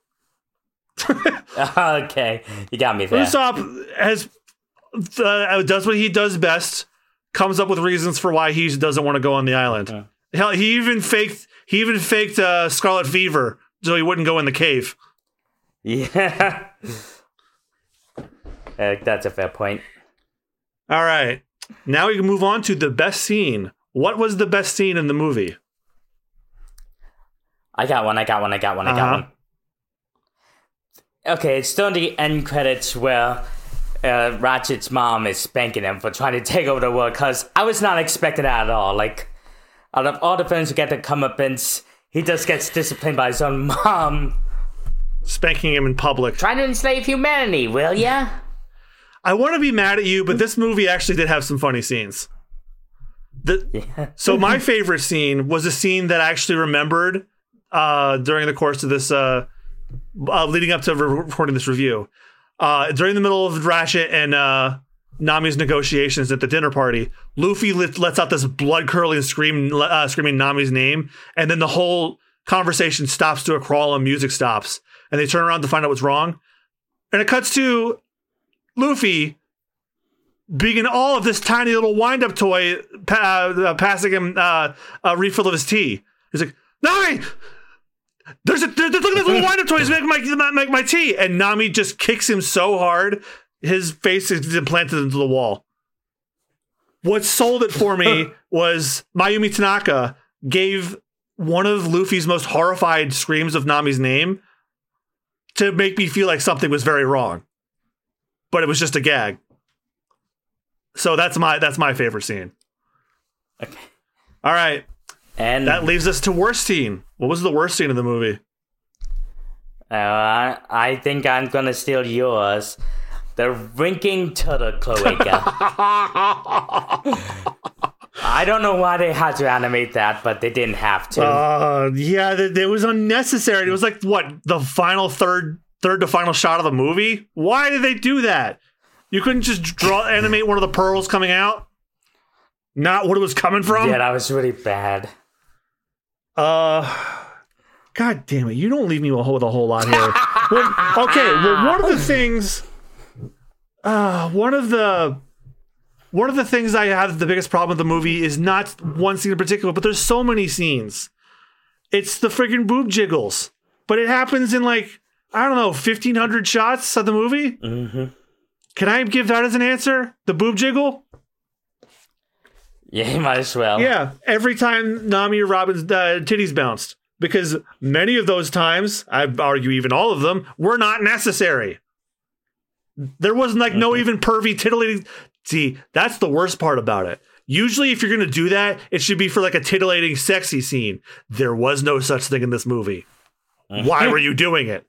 Speaker 2: Okay, you got me there.
Speaker 1: Usopp has uh, does what he does best, comes up with reasons for why he doesn't want to go on the island.
Speaker 2: Uh.
Speaker 1: Hell, he even faked he even faked uh, scarlet fever so he wouldn't go in the cave.
Speaker 2: Yeah, uh, that's a fair point.
Speaker 1: All right, now we can move on to the best scene. What was the best scene in the movie?
Speaker 2: I got one. I got one. I got one. I got
Speaker 1: Uh-huh.
Speaker 2: one. Okay, it's during the end credits where uh, Ratchet's mom is spanking him for trying to take over the world, because I was not expecting that at all. Like, out of all the friends who get the comeuppance, he just gets disciplined by his own mom.
Speaker 1: Spanking him in public.
Speaker 2: Trying to enslave humanity, will ya?
Speaker 1: I want to be mad at you, but this movie actually did have some funny scenes. The,
Speaker 2: Yeah.
Speaker 1: So my favorite scene was a scene that I actually remembered uh, during the course of this, uh, uh, leading up to re- recording this review. Uh, during the middle of Ratchet and uh, Nami's negotiations at the dinner party, Luffy let, lets out this blood-curdling scream, uh, screaming Nami's name, and then the whole conversation stops to a crawl and music stops, and they turn around to find out what's wrong. And it cuts to Luffy being in all of this tiny little wind-up toy, pa- uh, passing him uh, a refill of his tea. He's like, Nami! There's a there, look at this little wind-up toy. He's making my, make my tea. And Nami just kicks him so hard, his face is implanted into the wall. What sold it for me was Mayumi Tanaka gave one of Luffy's most horrified screams of Nami's name to make me feel like something was very wrong. But it was just a gag. So that's my that's my favorite scene.
Speaker 2: Okay.
Speaker 1: All right.
Speaker 2: And
Speaker 1: That leaves us to worst scene. What was the worst scene of the movie?
Speaker 2: Uh, I think I'm gonna steal yours. The winking turtle cloaca. I don't know why they had to animate that, but they didn't have to.
Speaker 1: Uh, yeah, it, it was unnecessary. It was like, what, the final third, third to final shot of the movie? Why did they do that? You couldn't just draw, animate one of the pearls coming out? Not what it was coming from?
Speaker 2: Yeah, that was really bad.
Speaker 1: Uh, God damn it! You don't leave me with a whole, with a whole lot here. Well, okay, well, one of the things, uh, one of the, one of the things I have the biggest problem with the movie is not one scene in particular, but there's so many scenes. It's the freaking boob jiggles, but it happens in like I don't know, fifteen hundred shots of the movie.
Speaker 2: Mm-hmm.
Speaker 1: Can I give that as an answer? The boob jiggle?
Speaker 2: Yeah, you might as well.
Speaker 1: Yeah, every time Nami or Robin's uh, titties bounced. Because many of those times, I'd argue even all of them, were not necessary. There was like no even pervy titillating. See, that's the worst part about it. Usually, if you're going to do that, it should be for like a titillating, sexy scene. There was no such thing in this movie. Why were you doing it?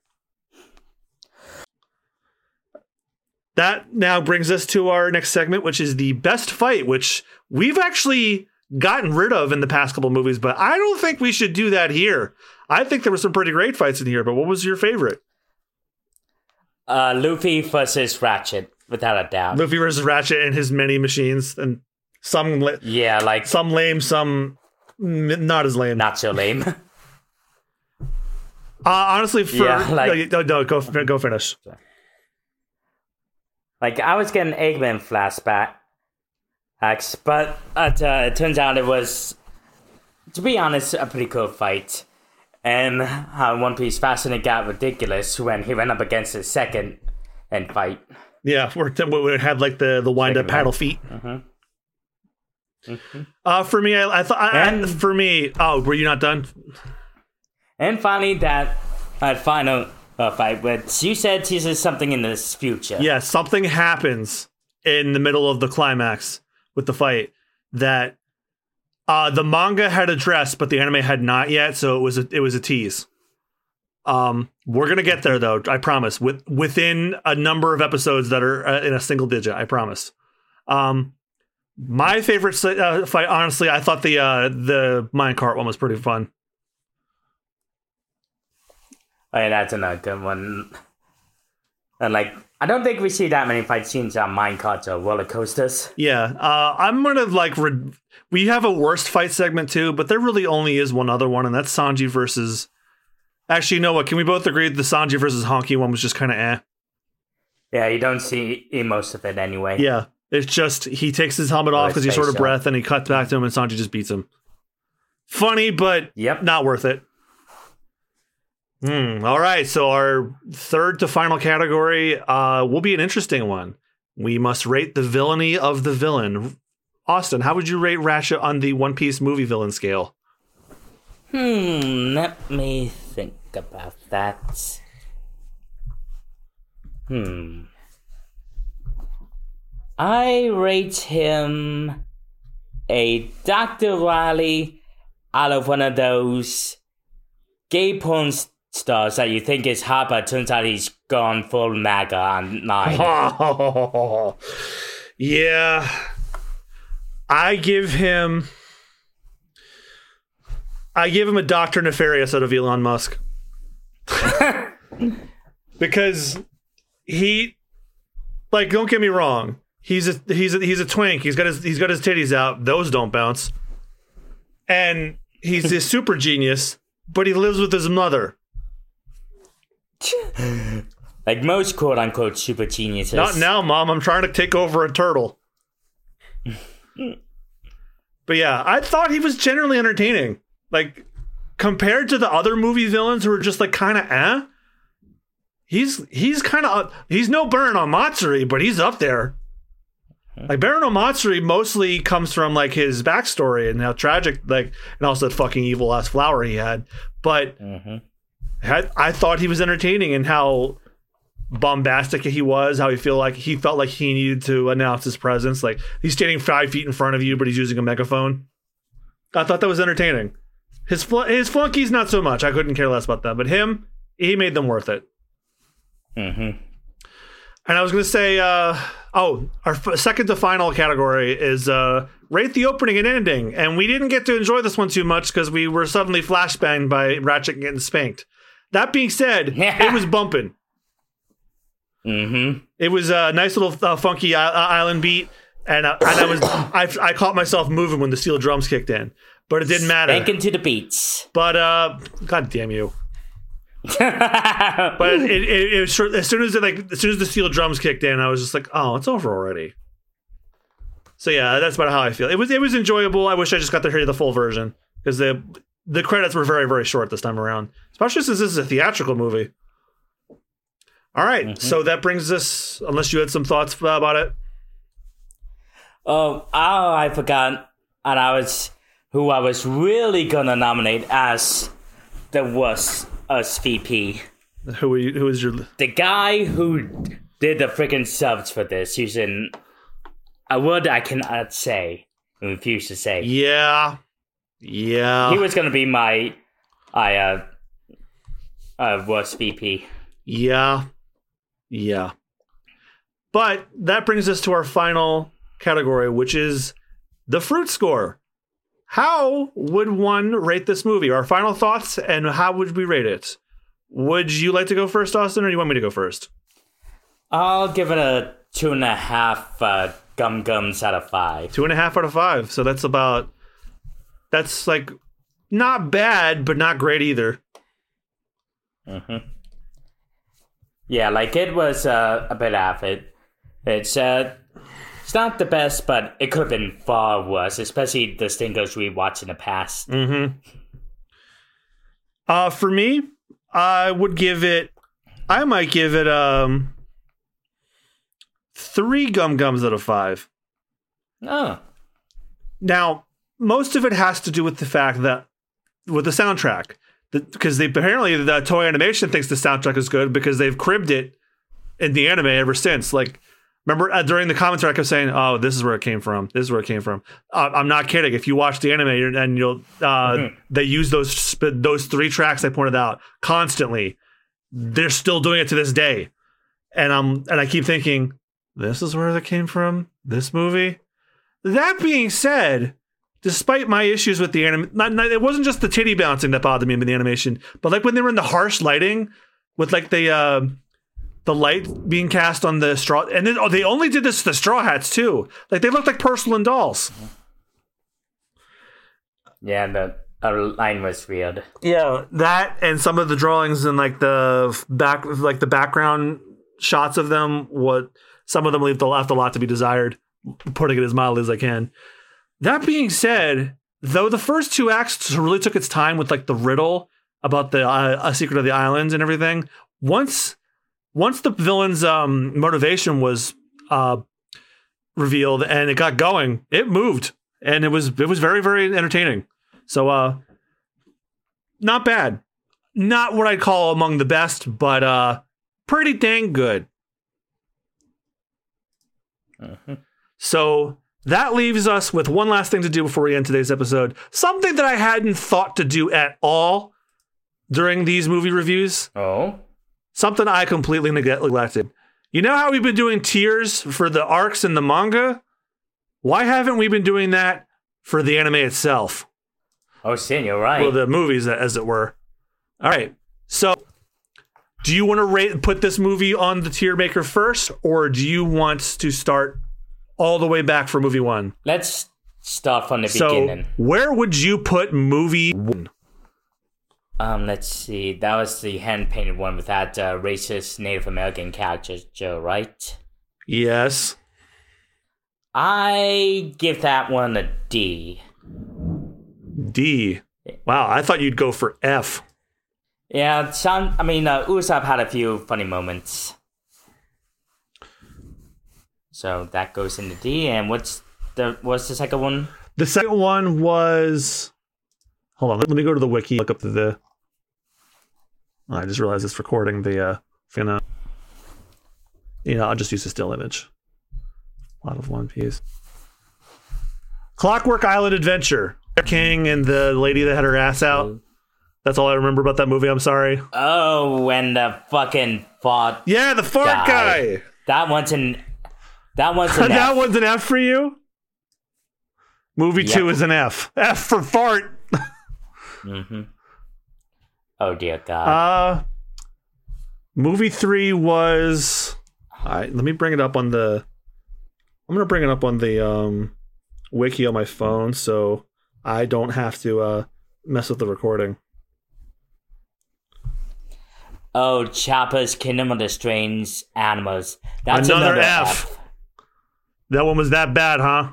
Speaker 1: That now brings us to our next segment, which is the best fight, which we've actually gotten rid of in the past couple movies, but I don't think we should do that here. I think there were some pretty great fights in here, but what was your favorite?
Speaker 2: Uh, Luffy versus Ratchet, without a doubt.
Speaker 1: Luffy versus Ratchet and his many machines, and some la-
Speaker 2: yeah, like
Speaker 1: some lame, some m- not as lame,
Speaker 2: not so lame.
Speaker 1: uh, honestly, for
Speaker 2: yeah, like,
Speaker 1: no, no, go go finish.
Speaker 2: Like I was getting Eggman flashback. But uh, it turns out it was, to be honest, a pretty cool fight. And how One Piece fashion got ridiculous when he went up against his second end fight.
Speaker 1: Yeah, where it had like the, the wind up paddle feet.
Speaker 2: Mm-hmm. Mm-hmm.
Speaker 1: Uh, for me, I, I thought. And for me, oh, were you not done?
Speaker 2: And finally, that uh, final uh, fight, which you said teases something in this future.
Speaker 1: Yeah, something happens in the middle of the climax with the fight that uh, the manga had addressed, but the anime had not yet. So it was a, it was a tease. Um, we're gonna get there though, I promise. With within a number of episodes that are uh, in a single digit, I promise. Um, my favorite uh, fight, honestly, I thought the uh, the minecart one was pretty fun.
Speaker 2: Oh yeah, that's another good one. And like, I don't think we see that many fight scenes on minecarts or roller coasters.
Speaker 1: Yeah, uh, I'm gonna like. Re- we have a worst fight segment too, but there really only is one other one, and that's Sanji versus. Actually, you know what? Can we both agree that the Sanji versus Honky one was just kind of eh?
Speaker 2: Yeah, you don't see most of it anyway.
Speaker 1: Yeah, it's just he takes his helmet off because he's short of breath, and he cuts back to him, and Sanji just beats him. Funny, but
Speaker 2: yep,
Speaker 1: not worth it. Hmm. All right. So our third to final category uh, will be an interesting one. We must rate the villainy of the villain. Austin, how would you rate Ratchet on the One Piece movie villain scale?
Speaker 2: Hmm. Let me think about that. Hmm. I rate him a Doctor Wily out of one of those gay porn stars that you think is hot, but turns out he's gone full MAGA on nine.
Speaker 1: Oh, yeah. I give him... I give him a Doctor Nefarious out of Elon Musk. Because he... Like, don't get me wrong. He's a he's a, he's a twink. He's got his he's got his titties out. Those don't bounce. And he's a super genius, but he lives with his mother.
Speaker 2: Like most quote-unquote super geniuses.
Speaker 1: Not now, Mom. I'm trying to take over a turtle. But yeah, I thought he was generally entertaining. Like, compared to the other movie villains who are just like kind of eh, he's he's kind of he's no Baron on Matsuri, but he's up there. Like Baron Matsuri mostly comes from like his backstory and how tragic, like, and also that fucking evil ass flower he had. But
Speaker 2: mm-hmm.
Speaker 1: had, I thought he was entertaining and how bombastic he was. How he feel like he felt like he needed to announce his presence. Like he's standing five feet in front of you, but he's using a megaphone. I thought that was entertaining. His fl- his flunkies not so much. I couldn't care less about them. But him, he made them worth it.
Speaker 2: Mm-hmm.
Speaker 1: And I was going to say, uh, oh, our f- second to final category is uh, rate the opening and ending. And we didn't get to enjoy this one too much because we were suddenly flashbanged by Ratchet getting spanked. That being said, it was bumping.
Speaker 2: Mm-hmm.
Speaker 1: It was a nice little uh, funky uh, island beat. And, uh, and I was I, I caught myself moving when the steel drums kicked in. But it didn't matter.
Speaker 2: Spanking to the beats.
Speaker 1: But, uh, God damn you. But it, it, it was short, as soon as it, like as soon as the steel drums kicked in, I was just like, oh, it's over already. So yeah, that's about how I feel. It was it was enjoyable. I wish I just got to hear the full version because the the credits were very very short this time around, especially since this is a theatrical movie. All right, mm-hmm. So that brings us. Unless you had some thoughts about it.
Speaker 2: Oh, oh, I forgot, and I was who I was really gonna nominate as the worst. Us V P.
Speaker 1: Who are you, who is your
Speaker 2: the guy who did the freaking subs for this using a word I cannot say. and refused to say.
Speaker 1: Yeah. Yeah.
Speaker 2: He was going to be my I, uh, uh, worst V P.
Speaker 1: Yeah. Yeah. But that brings us to our final category, which is the fruit score. How would one rate this movie? Our final thoughts, and how would we rate it? Would you like to go first, Austin, or do you want me to go first?
Speaker 2: I'll give it a two and a half uh, gum gums out of five.
Speaker 1: Two and a half out of five. So that's about, that's like not bad, but not great either.
Speaker 2: Mm-hmm. Yeah, like it was uh, a bit avid. It's uh, it's not the best, but it could have been far worse, especially the stinkers we watched in the past.
Speaker 1: Mm-hmm. Uh, for me, I would give it, I might give it um three gum gums out of five.
Speaker 2: Oh.
Speaker 1: Now, most of it has to do with the fact that, with the soundtrack. Because they apparently the Toei Animation thinks the soundtrack is good because they've cribbed it in the anime ever since. Like, remember uh, during the commentary, I kept saying, "Oh, this is where it came from. This is where it came from." Uh, I'm not kidding. If you watch the anime and you'll, uh, mm-hmm. they use those those three tracks I pointed out constantly. They're still doing it to this day, and I'm and I keep thinking, this is where that came from. This movie. That being said, despite my issues with the anime, not, not, it wasn't just the titty bouncing that bothered me in the animation, but like when they were in the harsh lighting with like the uh, the light being cast on the straw, and then oh, they only did this to the Straw Hats too. Like they looked like porcelain dolls.
Speaker 2: Yeah, the uh, line was weird.
Speaker 1: Yeah, that and some of the drawings and like the back, like the background shots of them. What some of them leave left a lot to be desired. Putting it as mildly as I can. That being said, though the first two acts really took its time with like the riddle about the uh, a secret of the islands and everything, once once the villain's um, motivation was uh, revealed and it got going, it moved and it was it was very very entertaining. So, uh, not bad, not what I'd call among the best, but uh, pretty dang good.
Speaker 2: Uh-huh.
Speaker 1: So. That leaves us with one last thing to do before we end today's episode. Something that I hadn't thought to do at all during these movie reviews.
Speaker 2: Oh?
Speaker 1: Something I completely neglected. You know how we've been doing tiers for the arcs in the manga? Why haven't we been doing that for the anime itself?
Speaker 2: Oh, shit, you're right.
Speaker 1: Well, the movies, as it were. All right. So, do you want to rate, put this movie on the tier maker first, or do you want to start all the way back for movie one?
Speaker 2: Let's start from the
Speaker 1: so,
Speaker 2: beginning.
Speaker 1: Where would you put movie one?
Speaker 2: Um, let's see. That was the hand-painted one with that uh, racist Native American character, Joe, right?
Speaker 1: Yes.
Speaker 2: I give that one a D.
Speaker 1: D. Wow, I thought you'd go for F.
Speaker 2: Yeah, some, I mean, uh, Usopp had a few funny moments. So that goes into D. And what's the what's the second one?
Speaker 1: The second one was. Hold on, let me go to the wiki. Look up to the. Oh, I just realized it's recording the. Uh, gonna. You know, I'll just use a still image. A lot of One Piece. Clockwork Island Adventure. King and the lady that had her ass out. That's all I remember about that movie. I'm sorry.
Speaker 2: Oh, when the fucking fart.
Speaker 1: Yeah, the fart guy. guy.
Speaker 2: That one's an. That one's an
Speaker 1: that
Speaker 2: F.
Speaker 1: one's an F for you? Movie yep. two is an F. F for fart.
Speaker 2: mm-hmm. Oh, dear God.
Speaker 1: Uh, movie three was... All right, let me bring it up on the... I'm going to bring it up on the um, wiki on my phone so I don't have to uh, mess with the recording.
Speaker 2: Oh, Chopper's Kingdom of the Strange Animals. That's
Speaker 1: another,
Speaker 2: another
Speaker 1: F.
Speaker 2: F.
Speaker 1: That one was that bad, huh?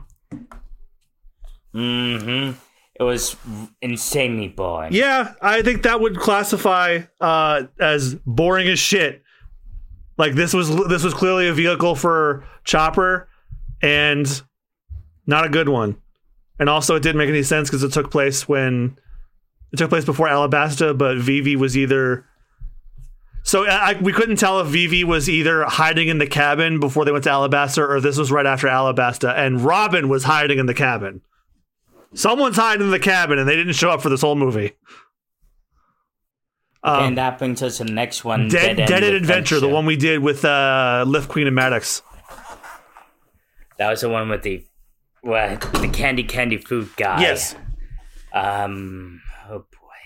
Speaker 2: Mm-hmm. It was insanely boring.
Speaker 1: Yeah, I think that would classify uh, as boring as shit. Like this was this was clearly a vehicle for Chopper, and not a good one. And also, it didn't make any sense because it took place when it took place before Alabasta, but Vivi was either. So I, we couldn't tell if Vivi was either hiding in the cabin before they went to Alabasta or this was right after Alabasta and Robin was hiding in the cabin. Someone's hiding in the cabin, and they didn't show up for this whole movie. Um,
Speaker 2: and that brings us to the next one.
Speaker 1: Dead, Dead, Dead End Adventure, Adventure, the one we did with uh, Lift Queen and Maddox.
Speaker 2: That was the one with the well, the candy candy food guy.
Speaker 1: Yes.
Speaker 2: Um. Oh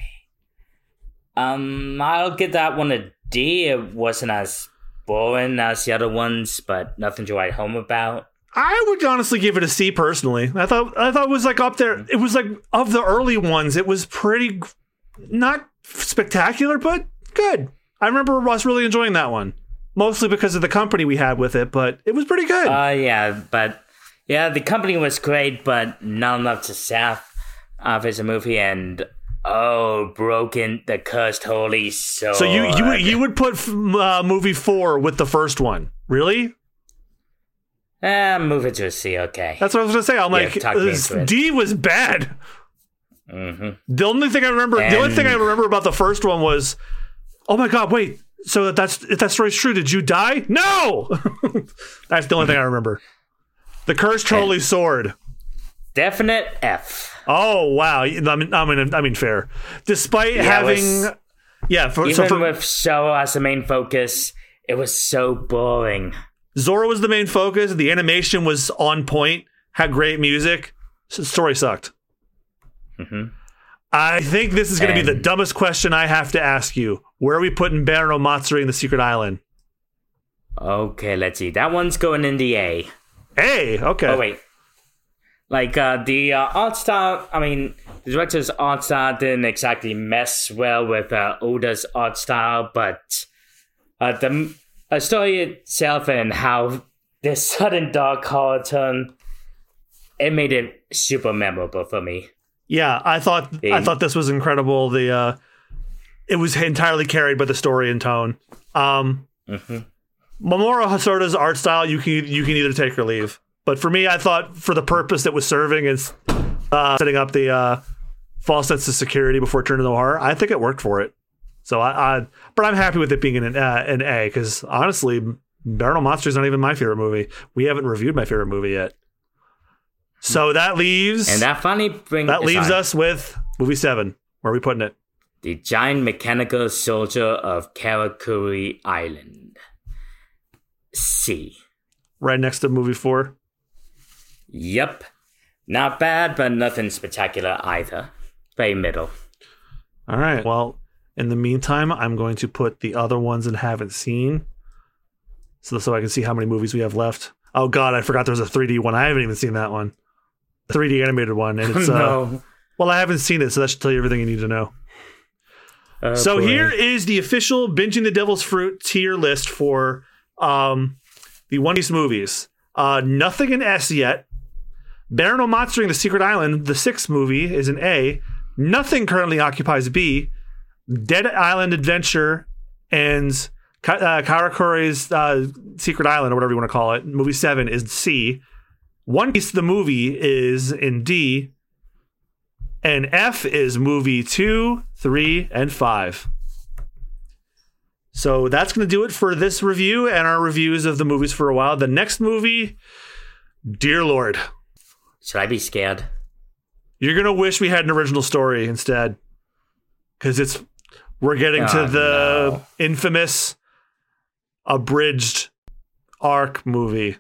Speaker 2: boy. Um. I'll give that one a D. It wasn't as boring as the other ones, but nothing to write home about.
Speaker 1: I would honestly give it a C personally. I thought I thought it was like up there. It was like of the early ones. It was pretty not spectacular, but good. I remember us really enjoying that one, mostly because of the company we had with it. But it was pretty good.
Speaker 2: Uh, yeah, but yeah, the company was great, but not enough to save off as a movie. And oh, Broken the Cursed Holy Sword.
Speaker 1: So you you you would put uh, movie four with the first one, really?
Speaker 2: Eh, move it to a C, okay.
Speaker 1: That's what I was going to say. I'm
Speaker 2: yeah,
Speaker 1: like, D was bad.
Speaker 2: Mm-hmm.
Speaker 1: The only thing I remember,
Speaker 2: and...
Speaker 1: the only thing I remember about the first one was, oh my God, wait. So that's if that story's true, did you die? No! That's the only thing I remember. The Cursed Holy and Sword.
Speaker 2: Definite F.
Speaker 1: Oh, wow. I mean, I mean, I mean fair. Despite yeah, having... Was, yeah, for,
Speaker 2: even
Speaker 1: so for,
Speaker 2: with Show as the main focus, it was so boring.
Speaker 1: Zora was the main focus. The animation was on point. Had great music. The story sucked.
Speaker 2: Mm-hmm.
Speaker 1: I think this is going to be the dumbest question I have to ask you. Where are we putting Baron Omatsuri in the Secret Island?
Speaker 2: Okay, let's see. That one's going in the A.
Speaker 1: A? Okay.
Speaker 2: Oh, wait. Like, uh, the uh, art style, I mean, the director's art style didn't exactly mess well with uh, Oda's art style, but uh, the... A story itself and how this sudden dark horror turn, it made it super memorable for me.
Speaker 1: Yeah, I thought it, I thought this was incredible. The uh, it was entirely carried by the story and tone. Um,
Speaker 2: mm-hmm.
Speaker 1: Mamoru Hosoda's art style, you can you can either take or leave. But for me, I thought for the purpose it was serving is uh, setting up the uh, false sense of security before turning to horror, I think it worked for it. So I, I, but I'm happy with it being an uh, an A because honestly, Baron Omatsuri is not even my favorite movie. We haven't reviewed my favorite movie yet. So that leaves,
Speaker 2: and that finally brings
Speaker 1: that leaves
Speaker 2: sorry.
Speaker 1: us with movie seven. Where are we putting it?
Speaker 2: The Giant Mechanical Soldier of Karakuri Island. C.
Speaker 1: Right next to movie four.
Speaker 2: Yep, not bad, but nothing spectacular either. Very middle.
Speaker 1: All right. Well. In the meantime, I'm going to put the other ones that haven't seen, so so I can see how many movies we have left. Oh God, I forgot there was a three D one. I haven't even seen that one, the three D animated one, and it's
Speaker 2: no.
Speaker 1: uh, well, I haven't seen it, so that should tell you everything you need to know.
Speaker 2: Oh,
Speaker 1: so
Speaker 2: boy.
Speaker 1: Here is the official Binging the Devil's Fruit tier list for um, the One Piece movies. Uh, nothing in S yet. Baron Omatsuri and the Secret Island, the sixth movie, is an A. Nothing currently occupies B. Dead Island Adventure and uh, Karakuri's uh, Secret Island, or whatever you want to call it, movie seven is C. One Piece, the movie, is in D. And F is movie two, three, and five. So that's going to do it for this review and our reviews of the movies for a while. The next movie, dear Lord.
Speaker 2: Should I be scared?
Speaker 1: You're going to wish we had an original story instead. Because it's we're getting
Speaker 2: oh,
Speaker 1: to the
Speaker 2: no.
Speaker 1: infamous abridged arc movie.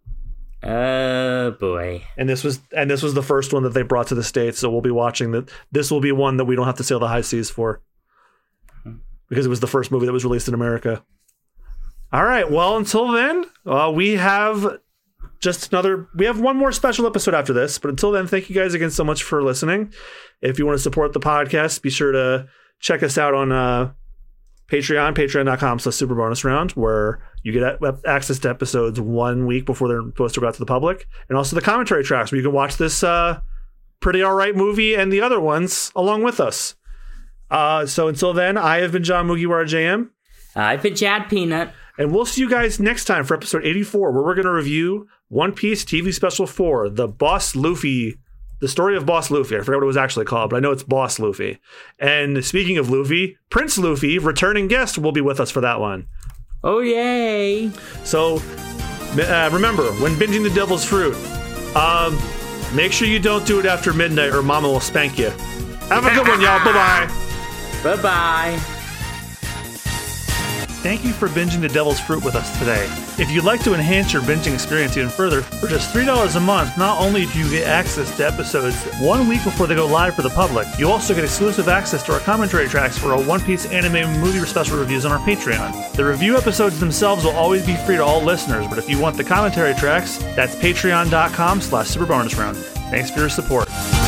Speaker 2: Oh boy.
Speaker 1: And this was and this was the first one that they brought to the States, so we'll be watching that. This will be one that we don't have to sail the high seas for. Because it was the first movie that was released in America. All right, well, until then, uh, we have just another we have one more special episode after this, but until then, thank you guys again so much for listening. If you want to support the podcast, be sure to check us out on uh, Patreon, patreon.com slash super bonus round, where you get access to episodes one week before they're supposed to go out to the public, and also the commentary tracks where you can watch this uh, pretty all right movie and the other ones along with us. Uh, so until then, I have been John Mugiwara J M.
Speaker 2: I've been Chad Peanut.
Speaker 1: And we'll see you guys next time for episode eighty-four, where we're going to review One Piece T V Special four, the Boss Luffy, the story of Boss Luffy. I forgot what it was actually called, but I know it's Boss Luffy. And speaking of Luffy, Prince Luffy, returning guest, will be with us for that one.
Speaker 2: Oh, yay.
Speaker 1: So uh, remember, when binging the Devil's Fruit, um, Make sure you don't do it after midnight or Mama will spank you. Have a good one, y'all. Bye-bye.
Speaker 2: Bye-bye.
Speaker 1: Thank you for binging The Devil's Fruit with us today. If you'd like to enhance your binging experience even further, for just three dollars a month, not only do you get access to episodes one week before they go live for the public, you also get exclusive access to our commentary tracks for our One Piece anime movie special reviews on our Patreon. The review episodes themselves will always be free to all listeners, but if you want the commentary tracks, that's patreon.com slash superbonusround. Thanks for your support.